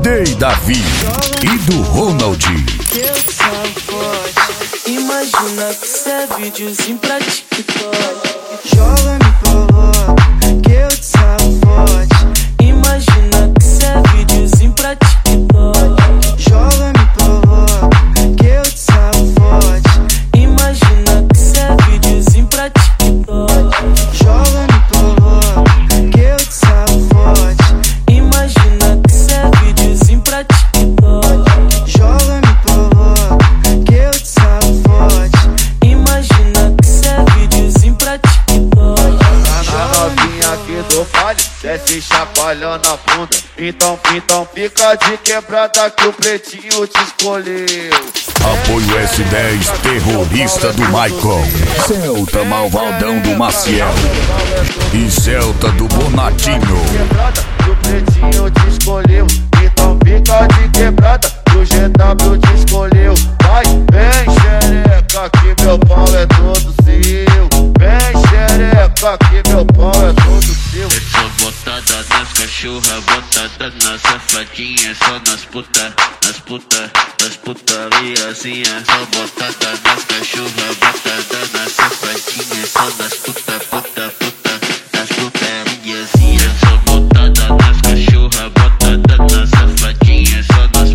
DJ Davi e do Ronald. Eu sou forte, imagina que isso é videozinho pra TikTok. Joga, me provoca, que eu te salvo forte. Imagina que isso é videozinho pra TikTok. Joga, me provoca, que eu te salvo forte. Imagina que isso é videozinho pra TikTok. Joga, me provoca, que eu te salvo forte. Imagina que isso é videozinho pra TikTok. Joga, me provoca, que eu te salvo forte. Imagina que isso é videozinho pra TikTok. A novinha aqui do vale desce chacoalhando a bunda. Então fica de quebrada que o pretinho te escolheu. Apoio S10 terrorista do Maicon, Celta Malvadão do Maciel e Celta do Bonatinho. Quebrada que o pretinho te escolheu. Então fica de quebrada que o GW te escolheu. Vai, vem xereca que meu pau é todo seu. Vem xereca que meu pau é todo seu. Eu sou botada nas cachorra, botada nas safadinhas, só nas puta, nas putariazinha. Só botada nas cachorra, botada nas safadinhas, só nas puta, nas putariazinha. Eu sou botada nas cachorra, botada nas safadinhas, só nas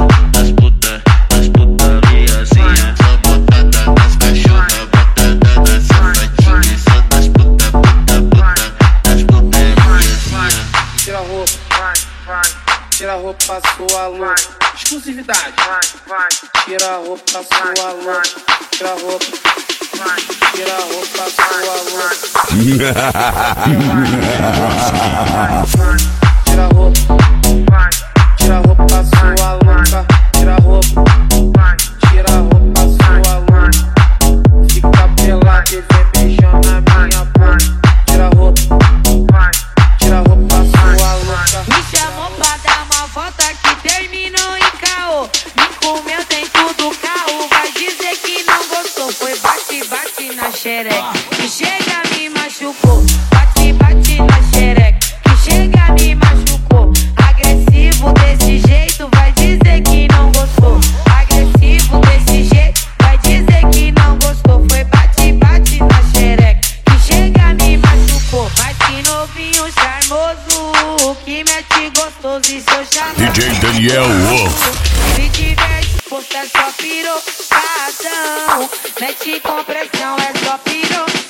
putariazinha. Só botada nas cachorra, botada nas safadinhas, só nas puta, nas putariazinha. Tira a roupa, vai. Tira a roupa pra sua louca. Exclusividade, vai. Tira a roupa pra sua louca. Tira a roupa, vai. Tira a roupa pra sua louca. Tira a roupa, vai. Tira a roupa pra sua louca. Tira a roupa, vai. Tira a roupa pra sua louca. Fica pelada e vem beijando a minha boca. Tira a roupa, vai. Tira a roupa pra sua louca. Me chamou pra dar uma volta que terminou em caô. Me comeu dentro do carro, vai dizer que não gostou. Foi bate na xereca, que chega me machucou. Bate na xereca, que chega me machucou. Agressivo desse jeito, vai dizer que não gostou. Agressivo desse jeito, vai dizer que não gostou. Foi bate na xereca, que chega me machucou. Mas que novinho charmoso, que mete gostoso e seu charmoso. DJ Daniel Wolf. Se tiver disposto é só pirocadão. Mete com pressão é só pirocadão.